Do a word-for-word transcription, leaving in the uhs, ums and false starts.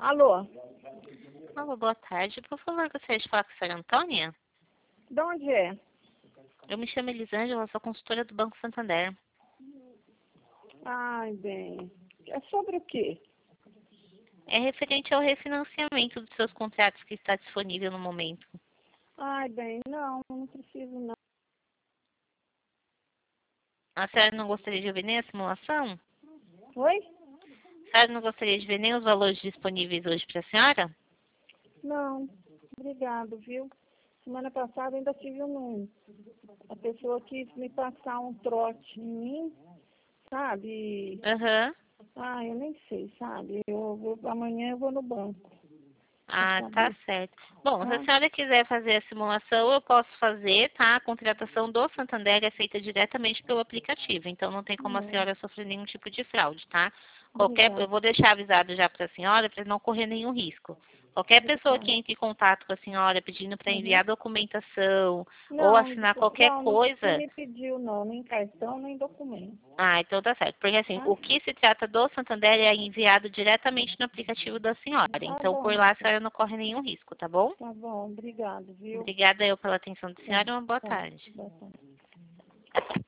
Alô? Alô, boa tarde. Por favor, gostaria de falar com a senhora Antônia? De onde é? Eu me chamo Elisângela, sou consultora do Banco Santander. Ai, bem. É sobre o quê? É referente ao refinanciamento dos seus contratos que está disponível no momento. Ai, bem, não, não preciso não. A senhora não gostaria de ver nem a simulação? Oi? A senhora não gostaria de ver nem os valores disponíveis hoje para a senhora? Não, obrigado, viu? Semana passada ainda tive um... A pessoa quis me passar um trote em mim, sabe? Aham. Ah, eu nem sei, sabe? Eu vou, amanhã eu vou no banco pra Ah, tá saber, certo. Bom, se a tá? senhora quiser fazer a simulação, eu posso fazer, tá? A contratação do Santander é feita diretamente pelo aplicativo, então não tem como a Não, senhora sofrer nenhum tipo de fraude, tá? Qualquer, eu obrigado, vou deixar avisado já para a senhora para não correr nenhum risco. Qualquer pessoa que obrigado. entre em contato com a senhora pedindo para Uhum. enviar documentação ou Não, assinar qualquer não, não, não coisa, me pediu não, nem cartão, nem documento, ah, então tá certo. Porque assim, tá? o que se trata do Santander é enviado diretamente no aplicativo da senhora. Tá Então, por bom, lá a senhora não corre nenhum risco, tá bom? tá bom, obrigado, viu? Obrigada eu pela atenção da Tá, senhora e uma boa tá, tarde. boa tarde.